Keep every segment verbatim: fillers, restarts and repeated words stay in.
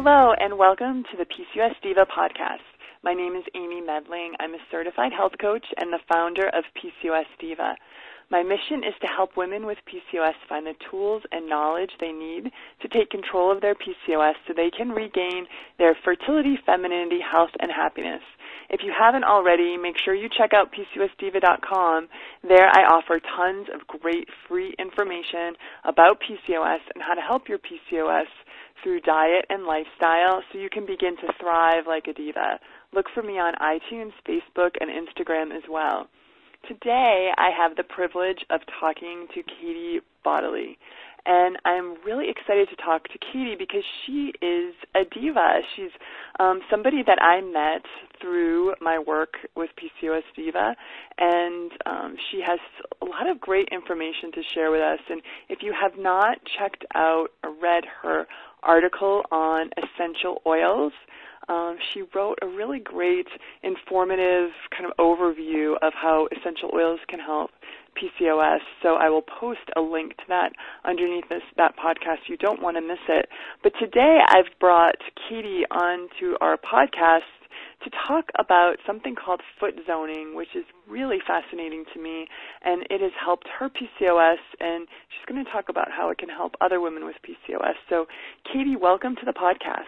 Hello, and welcome to the P C O S Diva podcast. My name is Amy Medling. I'm a certified health coach and the founder of P C O S Diva. My mission is to help women with P C O S find the tools and knowledge they need to take control of their P C O S so they can regain their fertility, femininity, health, and happiness. If you haven't already, make sure you check out P C O S diva dot com. There I offer tons of great free information about P C O S and how to help your P C O S through diet and lifestyle so you can begin to thrive like a diva. Look for me on iTunes, Facebook, and Instagram as well. Today, I have the privilege of talking to Katie Bodily, and I'm really excited to talk to Katie because she is a diva. She's um, somebody that I met through my work with P C O S Diva, and um, she has a lot of great information to share with us. And if you have not checked out or read her article on essential oils, Um, she wrote a really great, informative kind of overview of how essential oils can help P C O S. So I will post a link to that underneath this, that podcast. You don't want to miss it. But today I've brought Katie onto our podcast to talk about something called foot zoning, which is really fascinating to me, and it has helped her P C O S, and she's going to talk about how it can help other women with P C O S. So, Katie, welcome to the podcast.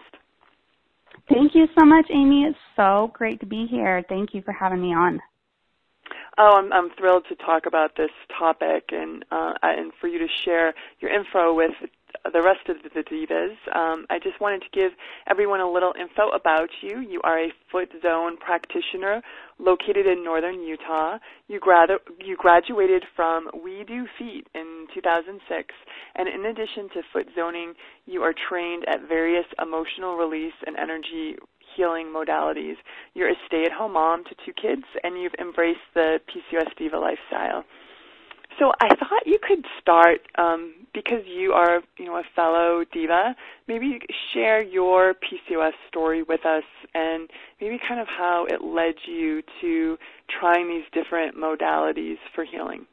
Thank you so much, Amy. It's so great to be here. Thank you for having me on. Oh, I'm, I'm thrilled to talk about this topic and uh, and for you to share your info with the rest of the divas. Um, I just wanted to give everyone a little info about you. You are a foot zone practitioner located in northern Utah. You, grad- you graduated from We Do Feet in two thousand six, and in addition to foot zoning, you are trained at various emotional release and energy healing modalities. You're a stay-at-home mom to two kids, and you've embraced the P C O S Diva lifestyle. So I thought you could start, um, because you are, you know, a fellow diva, maybe share your P C O S story with us and maybe kind of how it led you to trying these different modalities for healing.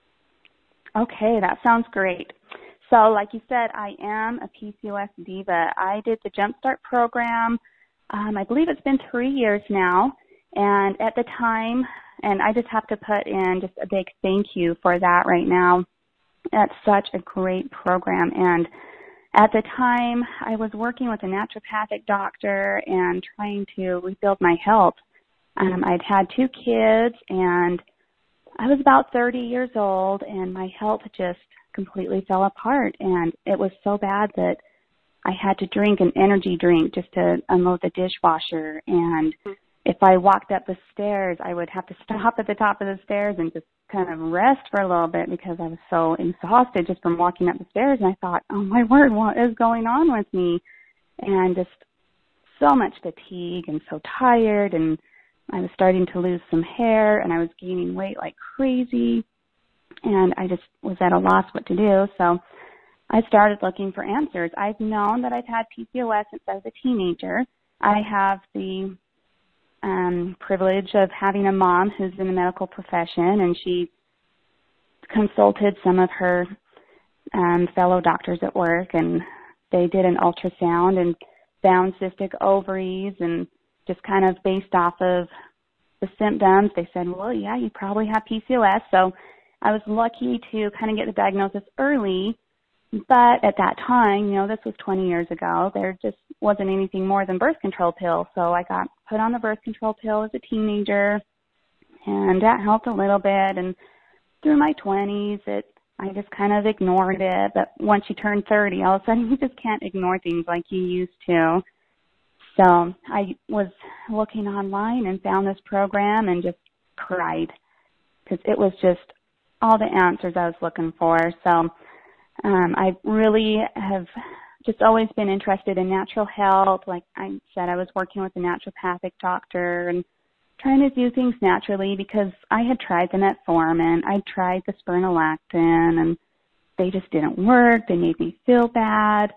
Okay, that sounds great. So like you said, I am a P C O S diva. I did the Jumpstart program. Um, I believe it's been three years now. And at the time, and I just have to put in just a big thank you for that right now. That's such a great program. And at the time, I was working with a naturopathic doctor and trying to rebuild my health. Um, I'd had two kids, and I was about thirty years old, and my health just completely fell apart. And it was so bad that I had to drink an energy drink just to unload the dishwasher. And if I walked up the stairs, I would have to stop at the top of the stairs and just kind of rest for a little bit because I was so exhausted just from walking up the stairs. And I thought, oh, my word, what is going on with me? And just so much fatigue and so tired. And I was starting to lose some hair, and I was gaining weight like crazy. And I just was at a loss what to do. So I started looking for answers. I've known that I've had P C O S since I was a teenager. I have the um, privilege of having a mom who's in the medical profession, and she consulted some of her um, fellow doctors at work, and they did an ultrasound and found cystic ovaries, and just kind of based off of the symptoms, they said, well, yeah, you probably have P C O S. So I was lucky to kind of get the diagnosis early. But at that time, you know, this was twenty years ago, there just wasn't anything more than birth control pills. So I got put on the birth control pill as a teenager, and that helped a little bit. And through my twenties, it I just kind of ignored it. But once you turn thirty, all of a sudden you just can't ignore things like you used to. So I was looking online and found this program and just cried because it was just all the answers I was looking for. So Um, I really have just always been interested in natural health. Like I said, I was working with a naturopathic doctor and trying to do things naturally because I had tried the metformin, I tried the spironolactone, and they just didn't work. They made me feel bad,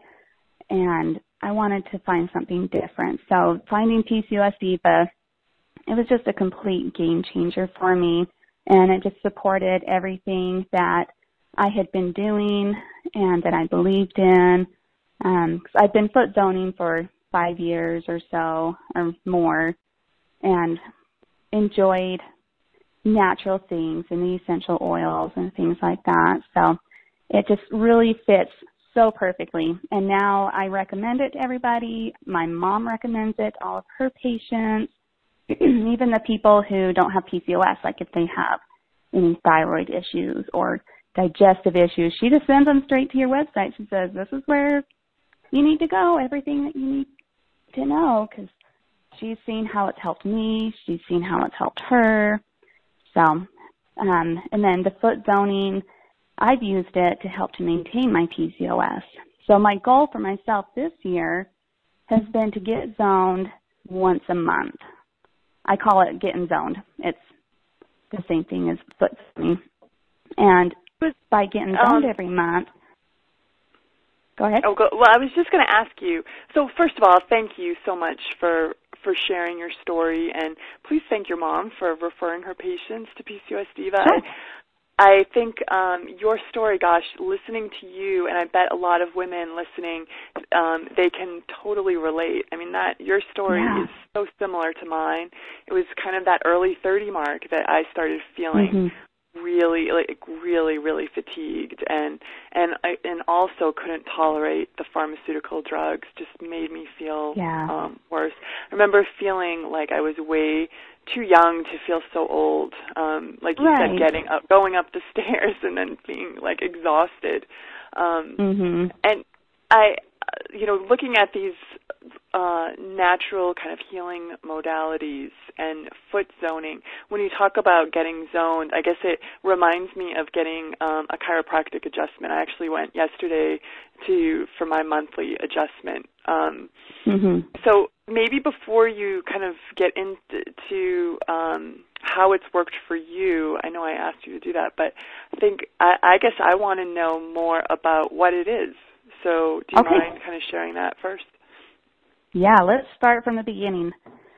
and I wanted to find something different. So finding P C O S Diva, it was just a complete game changer for me, and it just supported everything that I had been doing and that I believed in. Um, 'cause I've been foot zoning for five years or so or more and enjoyed natural things and the essential oils and things like that. So it just really fits so perfectly. And now I recommend it to everybody. My mom recommends it, all of her patients, even the people who don't have P C O S, like if they have any thyroid issues or digestive issues, she just sends them straight to your website. She says, this is where you need to go, everything that you need to know, because she's seen how it's helped me. She's seen how it's helped her. So, um, and then the foot zoning, I've used it to help to maintain my P C O S. So my goal for myself this year has been to get zoned once a month. I call it getting zoned. It's the same thing as foot zoning. And by getting zoned um, every month, go ahead. Oh, go, well, I was just going to ask you. So first of all, thank you so much for for sharing your story, and please thank your mom for referring her patients to P C O S Diva. Sure. I, I think um, your story, gosh, listening to you, and I bet a lot of women listening, um, they can totally relate. I mean, that your story yeah. is so similar to mine. It was kind of that early thirty mark that I started feeling mm-hmm. really, like really, really fatigued, and and I, and also couldn't tolerate the pharmaceutical drugs. Just made me feel yeah. um, worse. I remember feeling like I was way too young to feel so old. Um, like you right. said, getting up, going up the stairs, and then being like exhausted. Um, mm-hmm. And I, you know, looking at these uh, natural kind of healing modalities and foot zoning, when you talk about getting zoned, I guess it reminds me of getting um, a chiropractic adjustment. I actually went yesterday to for my monthly adjustment. Um, mm-hmm. So maybe before you kind of get into um, how it's worked for you, I know I asked you to do that, but I think I, I guess I want to know more about what it is. So do you okay. mind kind of sharing that first? Yeah, let's start from the beginning.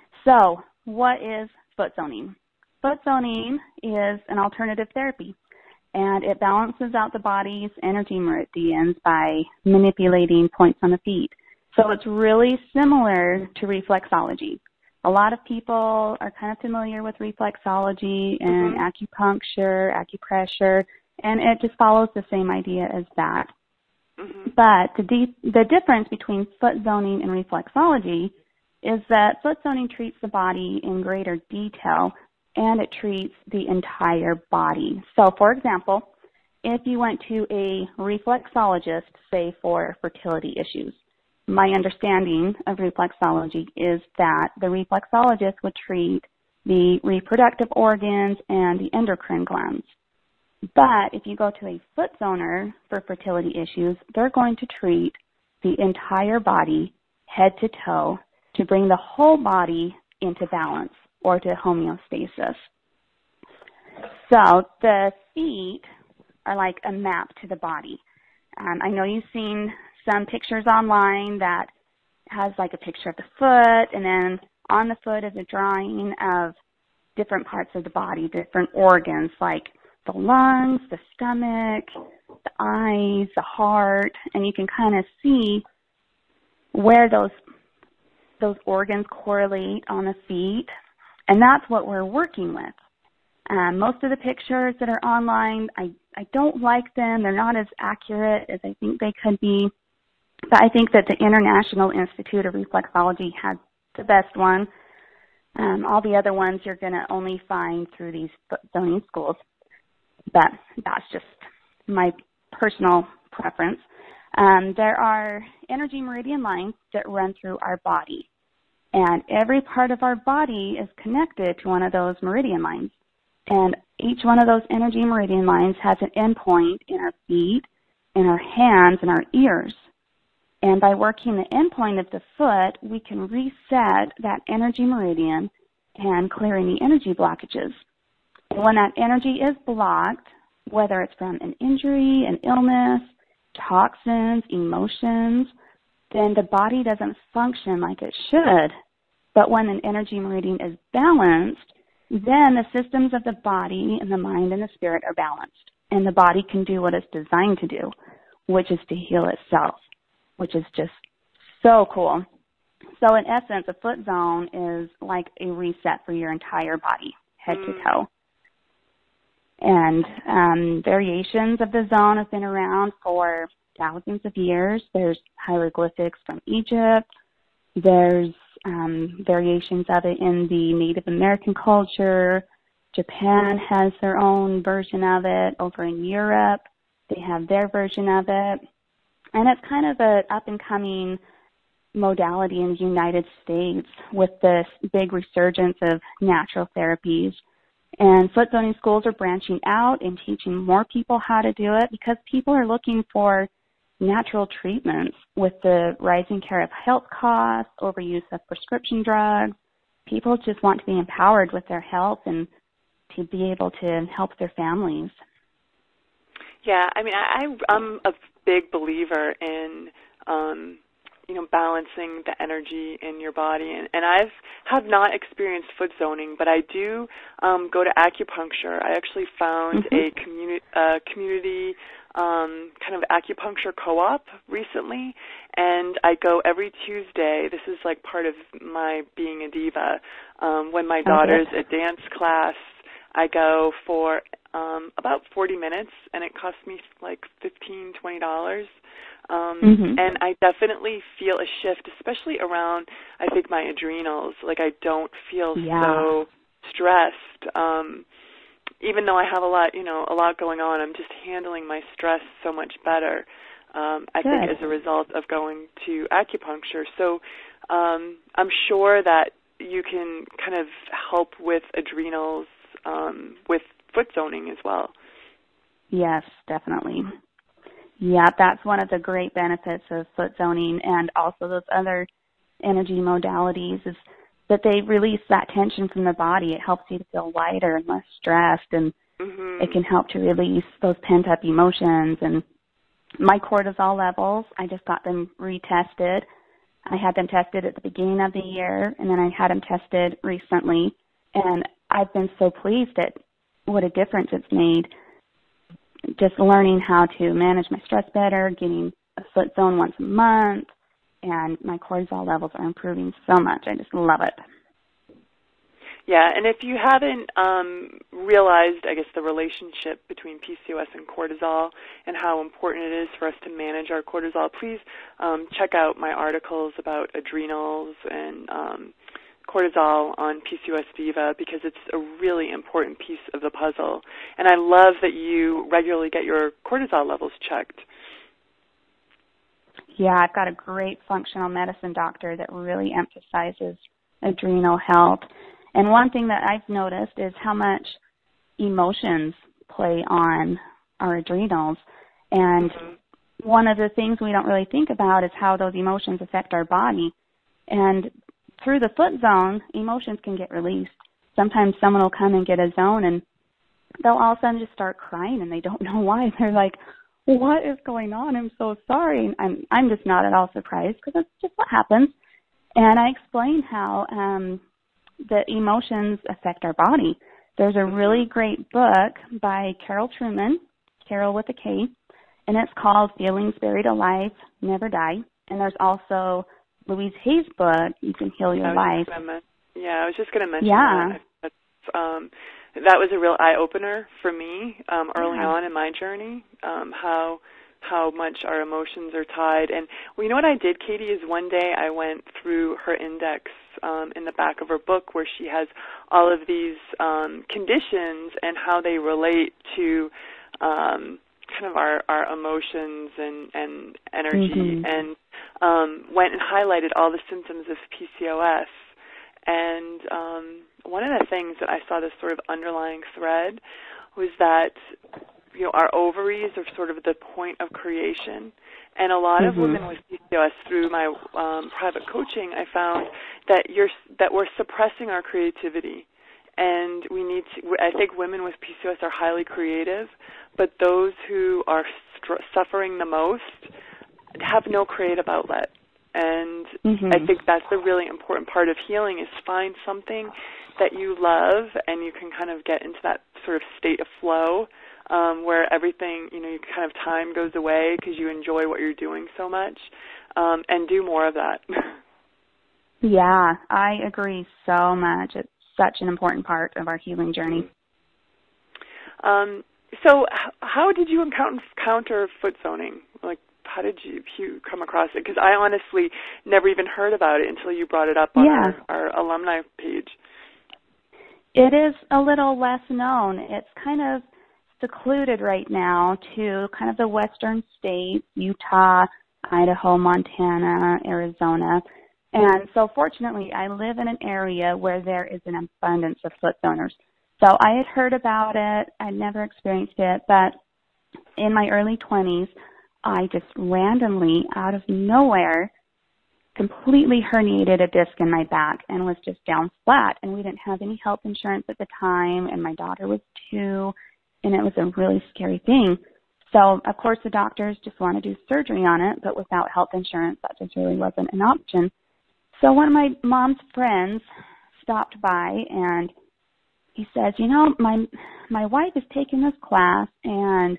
So what is foot zoning? Foot zoning is an alternative therapy, and it balances out the body's energy meridians by manipulating points on the feet. So it's really similar to reflexology. A lot of people are kind of familiar with reflexology and mm-hmm. acupuncture, acupressure, and it just follows the same idea as that. Mm-hmm. But the, de- the difference between foot zoning and reflexology is that foot zoning treats the body in greater detail, and it treats the entire body. So, for example, if you went to a reflexologist, say for fertility issues, my understanding of reflexology is that the reflexologist would treat the reproductive organs and the endocrine glands. But if you go to a foot zoner for fertility issues, they're going to treat the entire body, head to toe, to bring the whole body into balance or to homeostasis. So the feet are like a map to the body. Um, I know you've seen some pictures online that has like a picture of the foot, and then on the foot is a drawing of different parts of the body, different organs like the lungs, the stomach, the eyes, the heart, and you can kind of see where those those organs correlate on the feet, and that's what we're working with. Um, most of the pictures that are online, I, I don't like them. They're not as accurate as I think they could be, but I think that the International Institute of Reflexology has the best one. Um, all the other ones you're going to only find through these foot zoning schools. But that's just my personal preference. Um, there are energy meridian lines that run through our body, and every part of our body is connected to one of those meridian lines. And each one of those energy meridian lines has an endpoint in our feet, in our hands, and our ears. And by working the endpoint of the foot, we can reset that energy meridian and clear any energy blockages. When that energy is blocked, whether it's from an injury, an illness, toxins, emotions, then the body doesn't function like it should. But when an energy meridian is balanced, then the systems of the body and the mind and the spirit are balanced. And the body can do what it's designed to do, which is to heal itself, which is just so cool. So in essence, a foot zone is like a reset for your entire body, head Mm. to toe. And um, variations of the zone have been around for thousands of years. There's hieroglyphics from Egypt. There's um, variations of it in the Native American culture. Japan has their own version of it. Over in Europe, they have their version of it. And it's kind of an up-and-coming modality in the United States with this big resurgence of natural therapies. And foot zoning schools are branching out and teaching more people how to do it because people are looking for natural treatments with the rising care of health costs, overuse of prescription drugs. People just want to be empowered with their health and to be able to help their families. Yeah, I mean, I, I'm a big believer in, um, you know, balancing the energy in your body. And, and I've have not experienced foot zoning, but I do um, go to acupuncture. I actually found Mm-hmm. a community, uh, community um, kind of acupuncture co-op recently, and I go every Tuesday. This is like part of my being a diva. Um, when my daughter's Okay. at dance class, I go for um, about forty minutes, and it costs me like fifteen, twenty dollars. Um, Mm-hmm. and I definitely feel a shift, especially around, I think, my adrenals. Like I don't feel Yeah. so stressed. Um, even though I have a lot, you know, a lot going on, I'm just handling my stress so much better. Um, I Good. think as a result of going to acupuncture. So um, I'm sure that you can kind of help with adrenals um, with foot zoning as well. Yes, definitely. Yeah, that's one of the great benefits of foot zoning and also those other energy modalities is that they release that tension from the body. It helps you to feel lighter and less stressed, and Mm-hmm. it can help to release those pent-up emotions. And my cortisol levels, I just got them retested. I had them tested at the beginning of the year, and then I had them tested recently, and I've been so pleased at what a difference it's made. Just learning how to manage my stress better, getting a foot zone once a month, and my cortisol levels are improving so much. I just love it. Yeah, and if you haven't um, realized, I guess, the relationship between P C O S and cortisol and how important it is for us to manage our cortisol, please um, check out my articles about adrenals and um, cortisol on P C O S Diva because it's a really important piece of the puzzle. And I love that you regularly get your cortisol levels checked. Yeah, I've got a great functional medicine doctor that really emphasizes adrenal health. And one thing that I've noticed is how much emotions play on our adrenals. And Mm-hmm. one of the things we don't really think about is how those emotions affect our body. And through the foot zone, emotions can get released. Sometimes someone will come and get a zone and they'll all of a sudden just start crying and they don't know why. They're like, what is going on? I'm so sorry. And I'm, I'm just not at all surprised because that's just what happens. And I explain how um, the emotions affect our body. There's a really great book by Carol Trueman, Carol with a K, and it's called Feelings Buried Alive, Never Die. And there's also Louise Hay's book, You Can Heal Your Life. Men- yeah, I was just going to mention Yeah. that. That's, um, that was a real eye-opener for me um, early Yeah. on in my journey, um, how how much our emotions are tied. And well, you know what I did, Katie, is one day I went through her index um, in the back of her book where she has all of these um, conditions and how they relate to um, kind of our, our emotions and, and energy, Mm-hmm. and um, went and highlighted all the symptoms of P C O S. And um, one of the things that I saw, this sort of underlying thread, was that you know our ovaries are sort of the point of creation, and a lot Mm-hmm. of women with P C O S, through my um, private coaching, I found that you're that we're suppressing our creativity, and we need to. I think women with P C O S are highly creative, but those who are str- suffering the most have no creative outlet. And Mm-hmm. I think that's a really important part of healing, is find something that you love and you can kind of get into that sort of state of flow um, where everything, you know, you kind of time goes away because you enjoy what you're doing so much, um, and do more of that. Yeah, I agree so much. It's such an important part of our healing journey. Um, so h- how did you encounter, encounter foot zoning? Like, how did you, you come across it? Because I honestly never even heard about it until you brought it up on Yeah. our, our alumni page. It is a little less known. It's kind of secluded right now to kind of the western states, Utah, Idaho, Montana, Arizona. And so fortunately, I live in an area where there is an abundance of foot zoners. So I had heard about it. I'd never experienced it, but in my early twenties, I just randomly, out of nowhere, completely herniated a disc in my back and was just down flat. And we didn't have any health insurance at the time, and my daughter was two, and it was a really scary thing. So, of course, the doctors just want to do surgery on it, but without health insurance, that just really wasn't an option. So one of my mom's friends stopped by, and he says, you know, my my wife is taking this class, and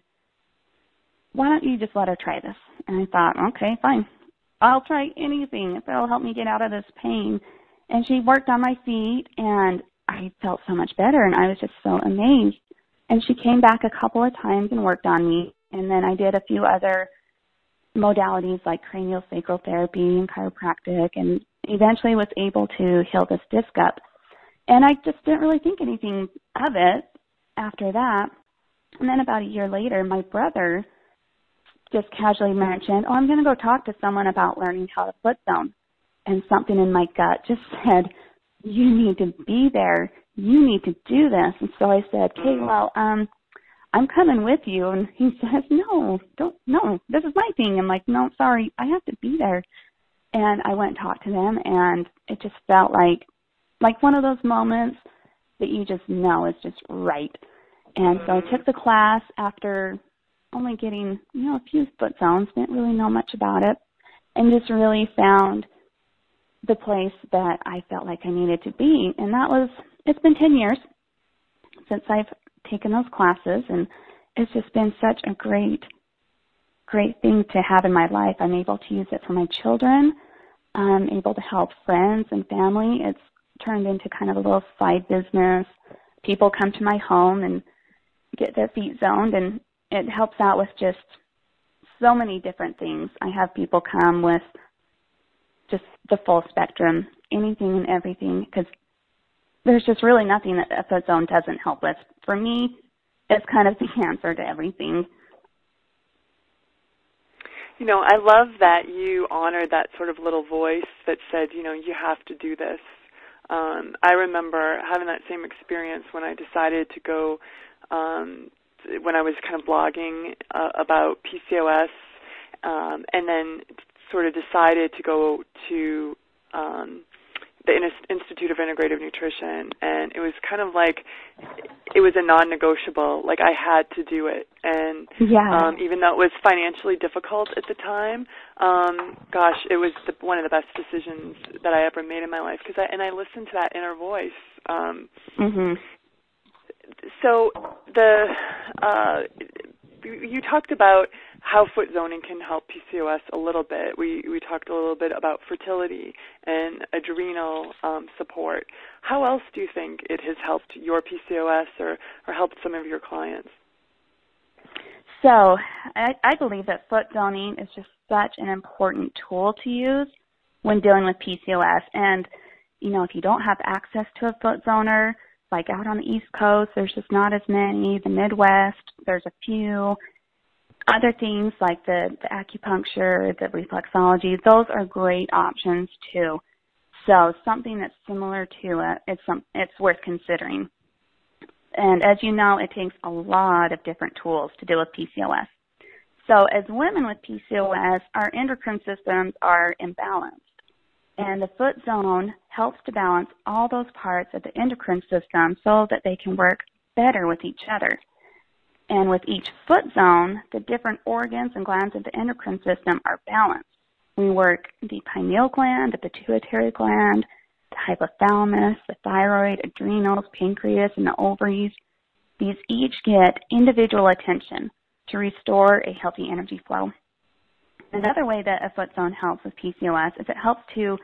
why don't you just let her try this? And I thought, okay, fine. I'll try anything if it'll help me get out of this pain. And she worked on my feet, and I felt so much better, and I was just so amazed. And she came back a couple of times and worked on me, and then I did a few other modalities like craniosacral therapy and chiropractic, and eventually was able to heal this disc up. And I just didn't really think anything of it after that. And then about a year later, my brother just casually mentioned, oh, I'm going to go talk to someone about learning how to foot zone. And something in my gut just said, you need to be there. You need to do this. And so I said, okay, well, um, I'm coming with you. And he says, no, don't, no, this is my thing. I'm like, no, sorry, I have to be there. And I went and talked to them, and it just felt like, like one of those moments that you just know is just right. And so I took the class after only getting, you know, a few foot zones, didn't really know much about it, and just really found the place that I felt like I needed to be. And that was, it's been ten years since I've taken those classes, and it's just been such a great, great thing to have in my life. I'm able to use it for my children. I'm able to help friends and family. It's turned into kind of a little side business. People come to my home and get their feet zoned, and it helps out with just so many different things. I have people come with just the full spectrum, anything and everything, because there's just really nothing that a foot zone doesn't help with. For me, it's kind of the answer to everything. You know, I love that you honored that sort of little voice that said, you know, you have to do this. Um, I remember having that same experience when I decided to go, um, when I was kind of blogging uh, about P C O S, um, and then sort of decided to go to um, the Institute of Integrative Nutrition, and it was kind of like it was a non-negotiable. Like I had to do it, and yeah. um, even though it was financially difficult at the time, um, gosh, it was the, one of the best decisions that I ever made in my life. Because I and I listened to that inner voice. Um, mm-hmm. So the uh, you talked about how foot zoning can help P C O S a little bit. We we talked a little bit about fertility and adrenal um, support. How else do you think it has helped your P C O S or, or helped some of your clients? So I, I believe that foot zoning is just such an important tool to use when dealing with P C O S. And, you know, if you don't have access to a foot zoner, like out on the East Coast, there's just not as many. The Midwest, there's a few. Other things like the, the acupuncture, the reflexology, those are great options too. So something that's similar to it, it's, some, it's worth considering. And as you know, it takes a lot of different tools to deal with P C O S. So as women with P C O S, our endocrine systems are imbalanced. And the foot zone helps to balance all those parts of the endocrine system so that they can work better with each other. And with each foot zone, the different organs and glands of the endocrine system are balanced. We work the pineal gland, the pituitary gland, the hypothalamus, the thyroid, adrenals, pancreas, and the ovaries. These each get individual attention to restore a healthy energy flow. Another way that a foot zone helps with P C O S is it helps to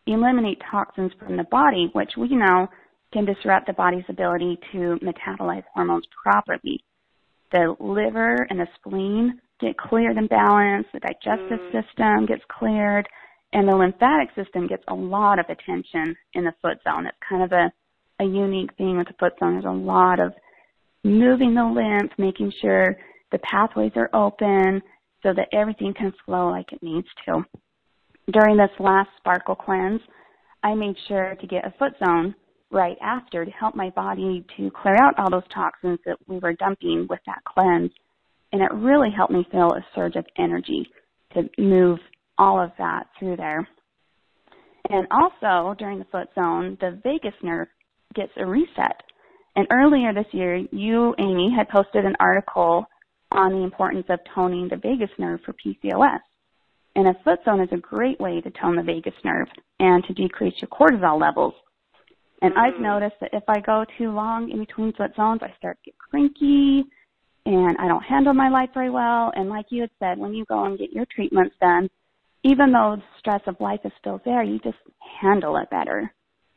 eliminate toxins from the body, which we know can disrupt the body's ability to metabolize hormones properly. The liver and the spleen get cleared and balanced, the digestive mm. system gets cleared, and the lymphatic system gets a lot of attention in the foot zone. It's kind of a, a unique thing with the foot zone. There's a lot of moving the lymph, making sure the pathways are open so that everything can flow like it needs to. During this last Sparkle cleanse, I made sure to get a foot zone right after to help my body to clear out all those toxins that we were dumping with that cleanse. And it really helped me feel a surge of energy to move all of that through there. And also, during the foot zone, the vagus nerve gets a reset. And earlier this year, you, Amy, had posted an article on the importance of toning the vagus nerve for P C O S. And a foot zone is a great way to tone the vagus nerve and to decrease your cortisol levels. And mm. I've noticed that if I go too long in between foot zones, I start to get cranky and I don't handle my life very well. And like you had said, when you go and get your treatments done, even though the stress of life is still there, you just handle it better.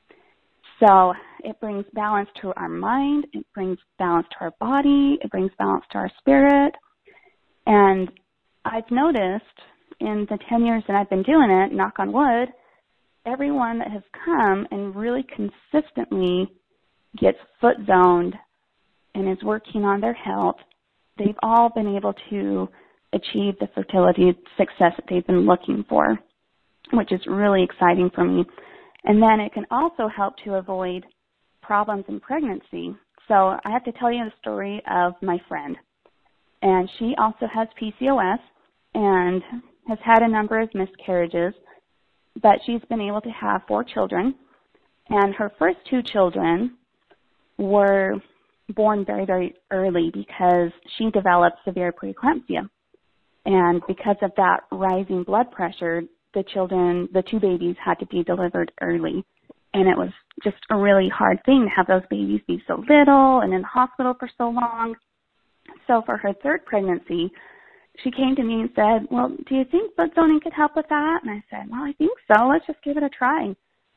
So it brings balance to our mind, it brings balance to our body, it brings balance to our spirit. And I've noticed in the ten years that I've been doing it, knock on wood, everyone that has come and really consistently gets foot zoned and is working on their health, they've all been able to achieve the fertility success that they've been looking for, which is really exciting for me. And then it can also help to avoid problems in pregnancy. So I have to tell you the story of my friend. And she also has P C O S and has had a number of miscarriages, but she's been able to have four children. And her first two children were born very, very early because she developed severe preeclampsia. And because of that rising blood pressure, the children, the two babies had to be delivered early. And it was just a really hard thing to have those babies be so little and in the hospital for so long. So for her third pregnancy, she came to me and said, well, do you think foot zoning could help with that? And I said, well, I think so. Let's just give it a try.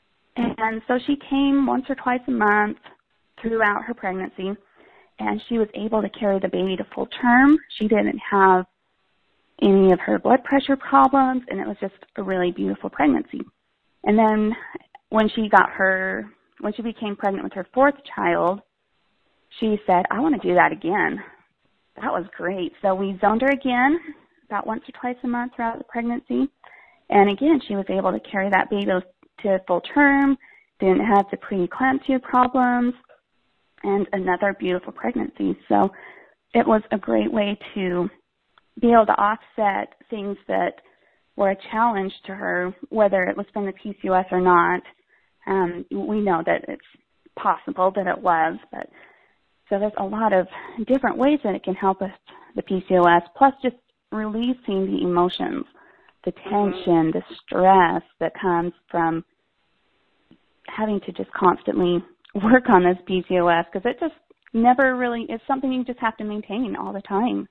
And so she came once or twice a month throughout her pregnancy, and she was able to carry the baby to full term. She didn't have any of her blood pressure problems, and it was just a really beautiful pregnancy. And then when she got her, when she became pregnant with her fourth child, she said, I want to do that again. That was great. So we zoned her again about once or twice a month throughout the pregnancy. And again, she was able to carry that baby to full term, didn't have the preeclampsia problems, and another beautiful pregnancy. So it was a great way to be able to offset things that were a challenge to her, whether it was from the P C O S or not. Um, we know that it's possible that it was, but so there's a lot of different ways that it can help with the P C O S, plus just releasing the emotions, the tension, the stress that comes from having to just constantly work on this P C O S, because it just never really, it's something you just have to maintain all the time.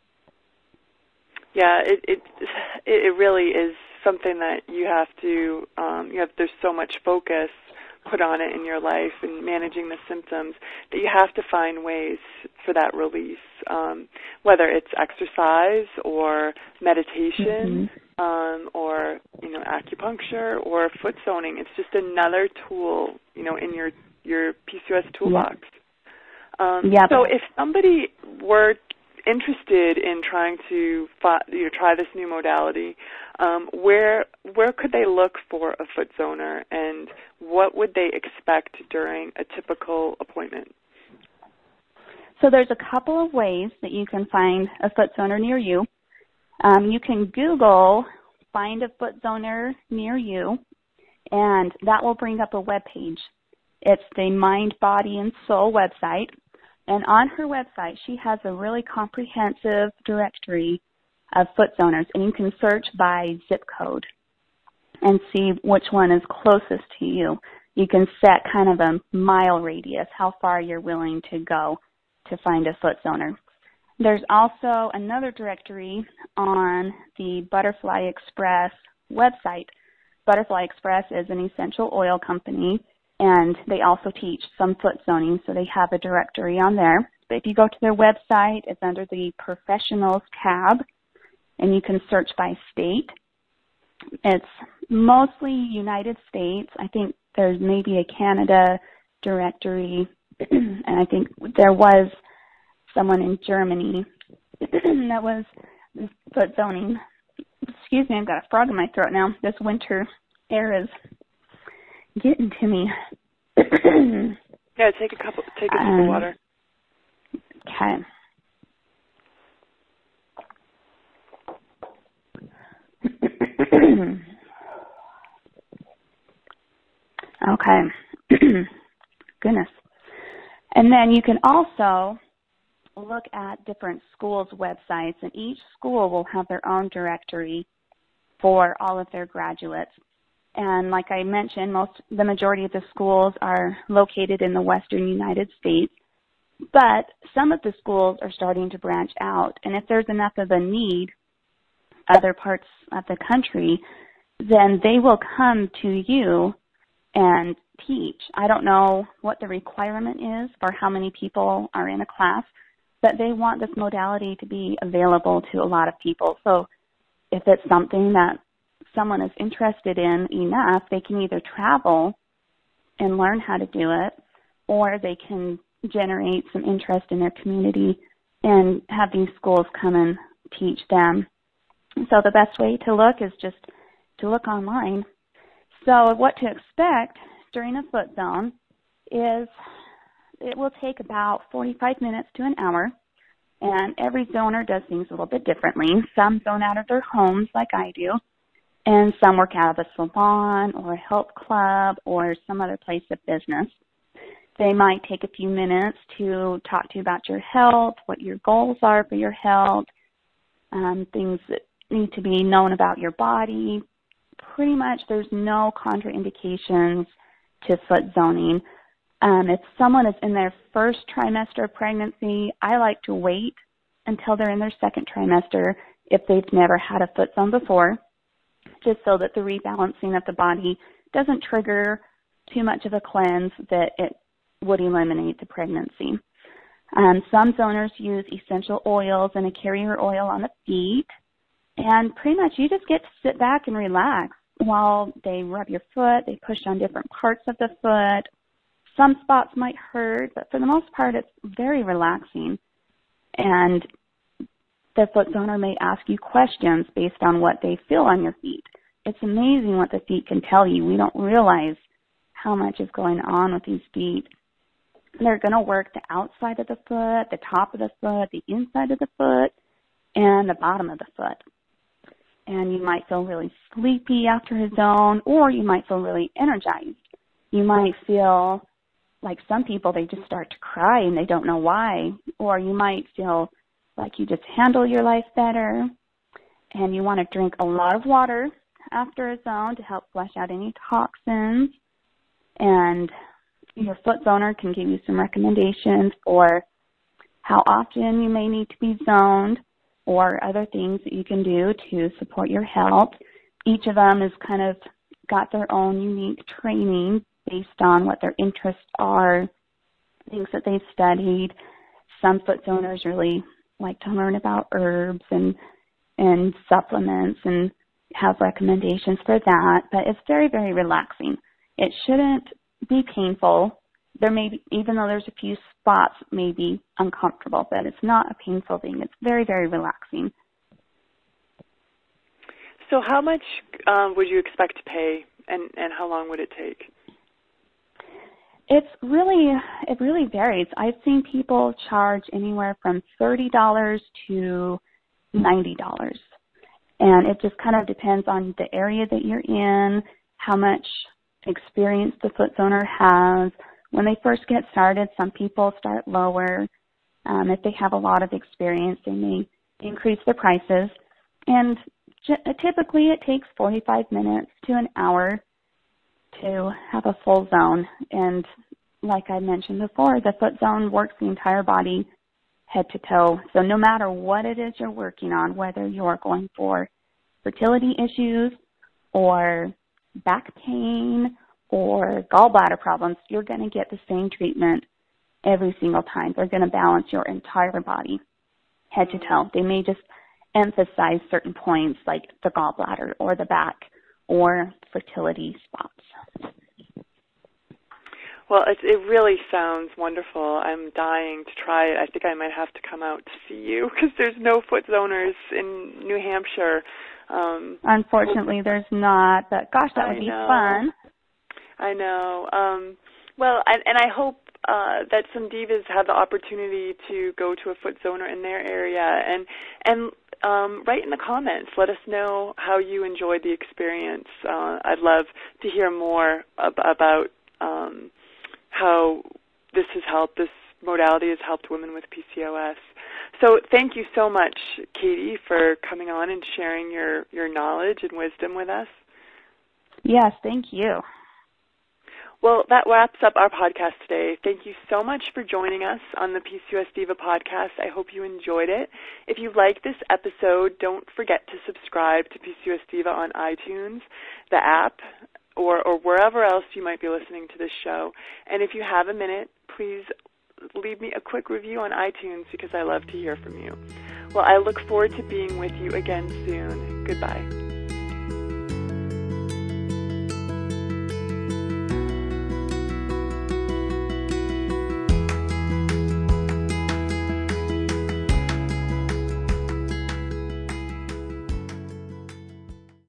Yeah, it it it really is something that you have to, um, you have, there's so much focus put on it in your life and managing the symptoms that you have to find ways for that release, um, whether it's exercise or meditation, mm-hmm. um, or, you know, acupuncture or foot zoning. It's just another tool, you know, in your, your P C O S toolbox. Yep. Um, yep. So if somebody were interested in trying to fi- you know, try this new modality, um, where where could they look for a foot zoner, and what would they expect during a typical appointment? So there's a couple of ways that you can find a foot zoner near you. Um, you can Google "find a foot zoner near you," and that will bring up a web page. It's the Mind, Body, and Soul website. And on her website, she has a really comprehensive directory of foot zoners, and you can search by zip code and see which one is closest to you. You can set kind of a mile radius, how far you're willing to go to find a foot zoner. There's also another directory on the Butterfly Express website Butterfly Express is an essential oil company, and they also teach some foot zoning, so they have a directory on there. But if you go to their website, it's under the Professionals tab, and you can search by state. It's mostly United States. I think there's maybe a Canada directory, and I think there was someone in Germany that was foot zoning. Excuse me, I've got a frog in my throat now. This winter air is getting to me. Yeah, take a couple, take a sip um, of water. Okay. Okay. Goodness. And then you can also look at different schools' websites, and each school will have their own directory for all of their graduates. And like I mentioned, most the majority of the schools are located in the western United States, but some of the schools are starting to branch out. And if there's enough of a need, other parts of the country, then they will come to you and teach. I don't know what the requirement is for how many people are in a class, but they want this modality to be available to a lot of people. So if it's something that someone is interested in enough, they can either travel and learn how to do it, or they can generate some interest in their community and have these schools come and teach them. So the best way to look is just to look online. So what to expect during a foot zone is it will take about forty-five minutes to an hour, and every zoner does things a little bit differently. Some zone out of their homes like I do, and some work out of a salon or a health club or some other place of business. They might take a few minutes to talk to you about your health, what your goals are for your health, um, things that need to be known about your body. Pretty much there's no contraindications to foot zoning. Um, if someone is in their first trimester of pregnancy, I like to wait until they're in their second trimester if they've never had a foot zone before, just so that the rebalancing of the body doesn't trigger too much of a cleanse that it would eliminate the pregnancy. Um, some zoners use essential oils and a carrier oil on the feet, and pretty much you just get to sit back and relax while they rub your foot, they push on different parts of the foot. Some spots might hurt, but for the most part, it's very relaxing. And the foot zoner may ask you questions based on what they feel on your feet. It's amazing what the feet can tell you. We don't realize how much is going on with these feet. They're going to work the outside of the foot, the top of the foot, the inside of the foot, and the bottom of the foot. And you might feel really sleepy after a zone, or you might feel really energized. You might feel like some people, they just start to cry and they don't know why. Or you might feel like you just handle your life better, and you want to drink a lot of water after a zone to help flush out any toxins. And your foot zoner can give you some recommendations for how often you may need to be zoned, or other things that you can do to support your health. Each of them has kind of got their own unique training based on what their interests are, things that they've studied. Some foot zoners really like to learn about herbs and and supplements and have recommendations for that, but it's very, very relaxing. It shouldn't be painful. There may be, even though there's a few spots may be uncomfortable, but it's not a painful thing. It's very, very relaxing. So how much um, would you expect to pay, and, and how long would it take? It's really, it really varies. I've seen people charge anywhere from thirty dollars to ninety dollars. And it just kind of depends on the area that you're in, how much experience the foot zoner has. When they first get started, some people start lower. Um, if they have a lot of experience, they may increase their prices. And typically it takes forty-five minutes to an hour to have a full zone. And like I mentioned before, the foot zone works the entire body head to toe. So no matter what it is you're working on, whether you're going for fertility issues or back pain or gallbladder problems, you're going to get the same treatment every single time. They're going to balance your entire body, head to toe. They may just emphasize certain points like the gallbladder or the back or fertility spots. Well, it, it really sounds wonderful. I'm dying to try it. I think I might have to come out to see you because there's no foot zoners in New Hampshire. Um, Unfortunately, there's not, but gosh, that would I be know. fun. I know. Um, well, and, and I hope uh, that some divas have the opportunity to go to a foot zoner in their area. And and um, write in the comments. Let us know how you enjoyed the experience. Uh, I'd love to hear more ab- about um, how this has helped, this modality has helped women with P C O S. So thank you so much, Katie, for coming on and sharing your, your knowledge and wisdom with us. Yes, thank you. Well, that wraps up our podcast today. Thank you so much for joining us on the P C O S Diva podcast. I hope you enjoyed it. If you like this episode, don't forget to subscribe to P C O S Diva on iTunes, the app, or, or wherever else you might be listening to this show. And if you have a minute, please leave me a quick review on iTunes because I love to hear from you. Well, I look forward to being with you again soon. Goodbye.